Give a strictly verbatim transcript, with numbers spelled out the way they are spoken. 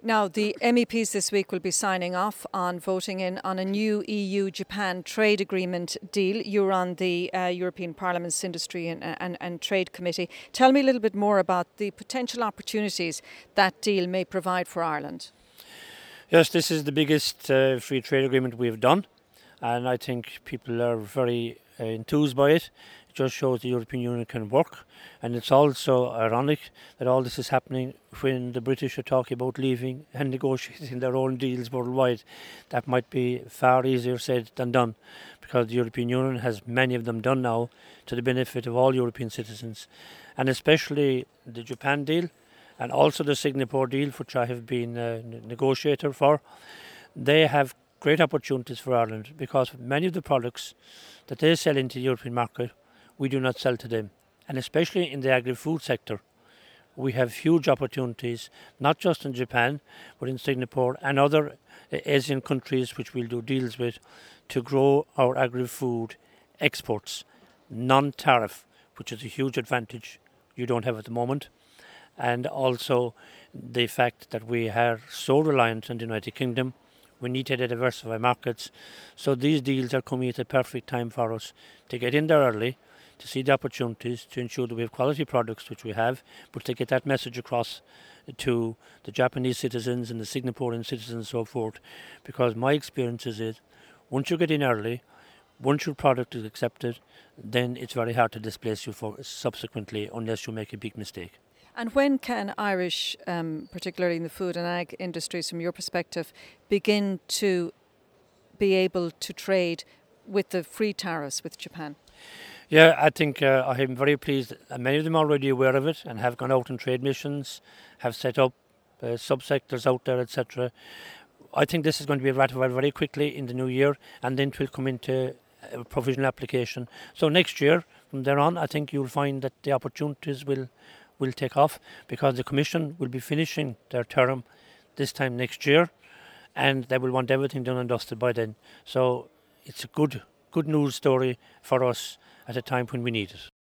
Now, the M E Ps this week will be signing off on voting in on a new E U-Japan trade agreement deal. You're on the uh, European Parliament's Industry and, and, and Trade Committee. Tell me a little bit more about the potential opportunities that deal may provide for Ireland. Yes, this is the biggest uh, free trade agreement we've done, and I think people are very uh, enthused by it. It just shows the European Union can work, and it's also ironic that all this is happening when the British are talking about leaving and negotiating their own deals worldwide. That might be far easier said than done, because the European Union has many of them done now to the benefit of all European citizens, and especially the Japan deal and also the Singapore deal, which I have been a negotiator for. They have great opportunities for Ireland, because many of the products that they sell into the European market, we do not sell to them. And especially in the agri-food sector, we have huge opportunities, not just in Japan, but in Singapore and other Asian countries which we'll do deals with, to grow our agri-food exports, non-tariff, which is a huge advantage you don't have at the moment. And also the fact that we are so reliant on the United Kingdom, we need to diversify markets. So these deals are coming at a perfect time for us to get in there early, to see the opportunities, to ensure that we have quality products, which we have, but to get that message across to the Japanese citizens and the Singaporean citizens and so forth. Because my experience is it, once you get in early, once your product is accepted, then it's very hard to displace you for subsequently, unless you make a big mistake. And when can Irish, um, particularly in the food and ag industries, from your perspective, begin to be able to trade with the free tariffs with Japan? Yeah, I think uh, I am very pleased. Many of them are already aware of it and have gone out on trade missions, have set up uh, subsectors out there, et cetera. I think this is going to be ratified very quickly in the new year, and then it will come into a provisional application. So next year, from there on, I think you'll find that the opportunities will will take off, because the Commission will be finishing their term this time next year, and they will want everything done and dusted by then. So it's a good good news story for us at a time when we need it.